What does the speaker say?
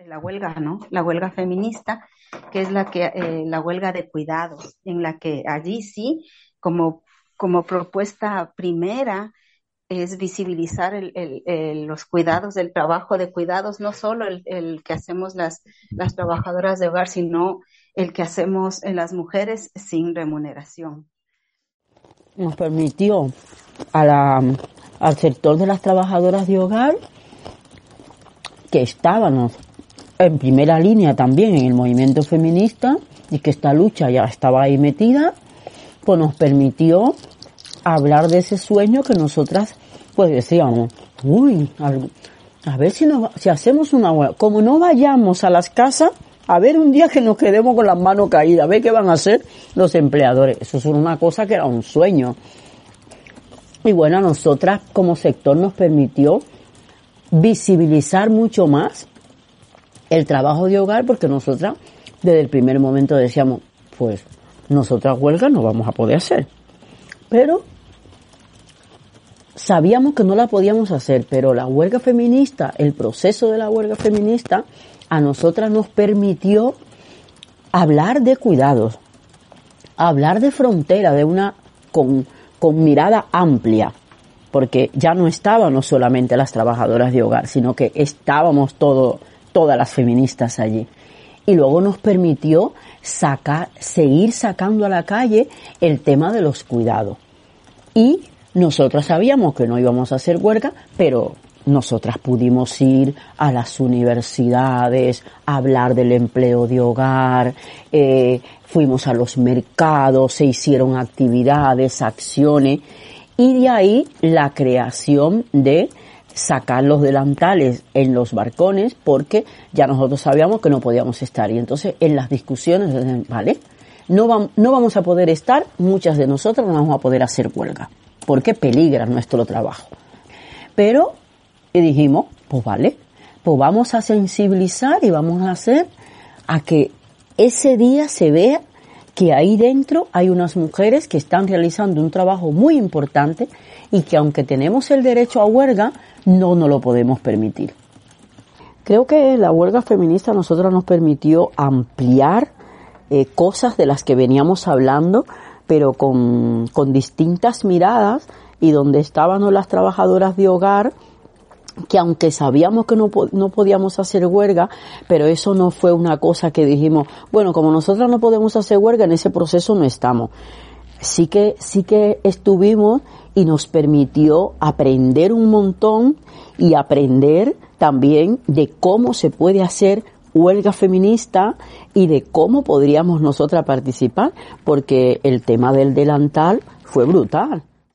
la huelga, ¿no? La huelga feminista, que es la huelga de cuidados, en la que allí sí, como, como propuesta primera, es visibilizar los cuidados, el trabajo de cuidados, no solo el que hacemos las trabajadoras de hogar, sino el que hacemos en las mujeres sin remuneración. Nos permitió al sector de las trabajadoras de hogar, que estábamos en primera línea también en el movimiento feminista y que esta lucha ya estaba ahí metida, pues nos permitió hablar de ese sueño que nosotras pues decíamos, a ver si hacemos una huelga, como no vayamos a las casas, a ver un día que nos quedemos con las manos caídas, a ver qué van a hacer los empleadores. Eso es una cosa que era un sueño. Y bueno, a nosotras como sector nos permitió visibilizar mucho más el trabajo de hogar, porque nosotras desde el primer momento decíamos, pues nosotras huelgas no vamos a poder hacer. Pero sabíamos que no la podíamos hacer, pero la huelga feminista, el proceso de la huelga feminista, a nosotras nos permitió hablar de cuidados, hablar de frontera, con mirada amplia, porque ya no estábamos solamente las trabajadoras de hogar, sino que estábamos todas las feministas allí. Y luego nos permitió seguir sacando a la calle el tema de los cuidados. Y nosotras sabíamos que no íbamos a hacer huelga, pero nosotras pudimos ir a las universidades, a hablar del empleo de hogar, fuimos a los mercados, se hicieron actividades, acciones, y de ahí la creación de sacar los delantales en los balcones, porque ya nosotros sabíamos que no podíamos estar. Y entonces en las discusiones, vale, no vamos a poder estar, muchas de nosotras no vamos a poder hacer huelga, porque peligra nuestro trabajo. Pero y dijimos, pues vale, pues vamos a sensibilizar y vamos a hacer a que ese día se vea que ahí dentro hay unas mujeres que están realizando un trabajo muy importante y que aunque tenemos el derecho a huelga, no nos lo podemos permitir. Creo que la huelga feminista a nosotros nos permitió ampliar cosas de las que veníamos hablando, pero con distintas miradas, y donde estábamos las trabajadoras de hogar, que aunque sabíamos que no podíamos hacer huelga, pero eso no fue una cosa que dijimos, bueno, como nosotros no podemos hacer huelga, en ese proceso no estamos. Sí que estuvimos, y nos permitió aprender un montón y aprender también de cómo se puede hacer huelga feminista y de cómo podríamos nosotras participar, porque el tema del delantal fue brutal.